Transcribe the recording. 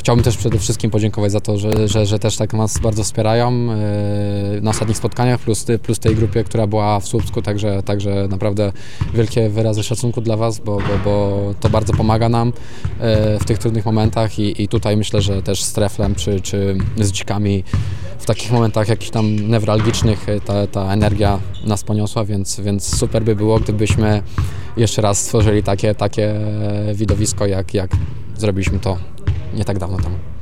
Chciałbym też przede wszystkim podziękować za to, że też tak nas bardzo wspierają na ostatnich spotkaniach, plus tej grupie, która była w Słupsku, także naprawdę wielkie wyrazy szacunku dla Was, bo to bardzo pomaga nam w tych trudnych momentach i tutaj myślę, że też z Treflem czy z Dzikami w takich momentach jakichś tam newralgicznych ta energia nas poniosła, więc super by było, gdybyśmy jeszcze raz stworzyli takie widowisko, jak zrobiliśmy to nie tak dawno temu.